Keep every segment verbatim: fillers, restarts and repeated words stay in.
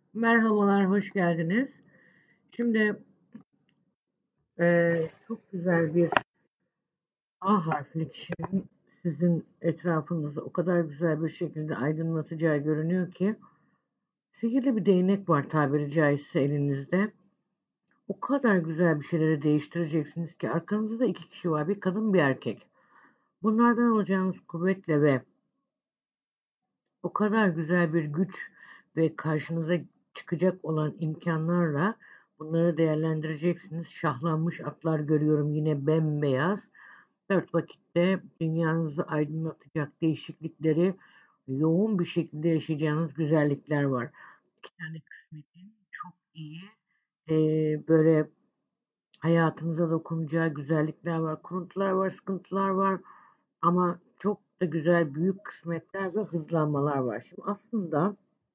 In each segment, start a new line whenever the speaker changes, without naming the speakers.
Merhabalar, hoş geldiniz. Şimdi eee, çok güzel bir A harfli kişinin sizin etrafınızı o kadar güzel bir şekilde aydınlatacağı görünüyor ki sihirli bir değnek var tabiri caizse elinizde. O kadar güzel bir şeyleri değiştireceksiniz ki arkanızda da iki kişi var, bir kadın bir erkek. Bunlardan alacağınız kuvvetle ve o kadar güzel bir güç ve karşınıza çıkacak olan imkanlarla bunları değerlendireceksiniz. Şahlanmış atlar görüyorum yine bembeyaz. Dört vakitte dünyanızı aydınlatacak değişiklikleri yoğun bir şekilde yaşayacağınız güzellikler var. İki tane kısmetin çok iyi eee, böyle hayatınıza dokunacağı güzellikler var. Kuruntular var, sıkıntılar var ama çok da güzel büyük kısmetler ve hızlanmalar var. Şimdi aslında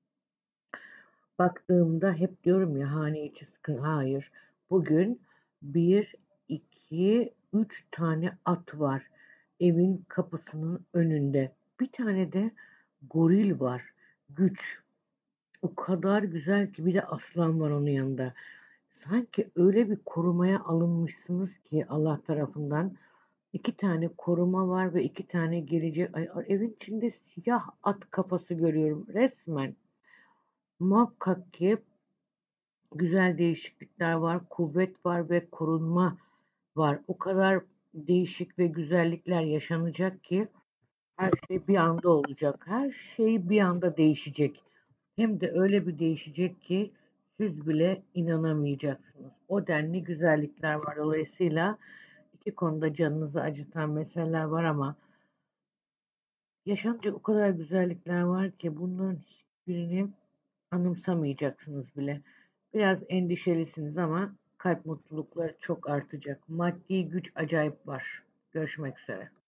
baktığımda hep diyorum ya hane içi sıkın. Hayır. Bugün bir, iki, üç tane at var evin kapısının önünde. Bir tane de goril var. Güç. O kadar güzel ki bir de aslan var onun yanında. Sanki öyle bir korumaya alınmışsınız ki Allah tarafından. İki tane koruma var ve iki tane gelecek. Ay, evin içinde siyah at kafası görüyorum resmen. Muhakkak ki güzel değişiklikler var, kuvvet var ve korunma var. O kadar değişik ve güzellikler yaşanacak ki her şey bir anda olacak. Her şey bir anda değişecek. Hem de öyle bir değişecek ki siz bile inanamayacaksınız. O denli güzellikler var. Dolayısıyla iki konuda canınızı acıtan meseleler var ama yaşanacak o kadar güzellikler var ki bunların hiçbirini anımsamayacaksınız bile. Biraz endişelisiniz ama kalp mutlulukları çok artacak. Maddi güç acayip var. Görüşmek üzere.